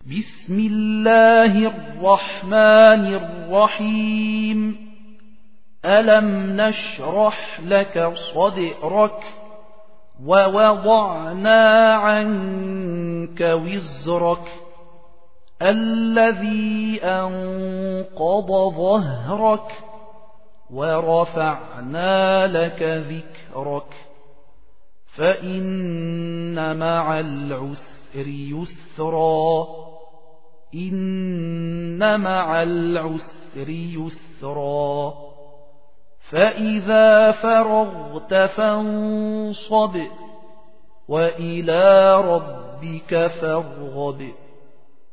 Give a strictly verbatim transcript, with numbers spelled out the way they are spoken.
بسم الله الرحمن الرحيم ألم نشرح لك صدرك ووضعنا عنك وزرك الذي أنقض ظهرك ورفعنا لك ذكرك فإن مع العسر يسرا إن مع العسر يسرا فإذا فرغت فانصب وإلى ربك فارغب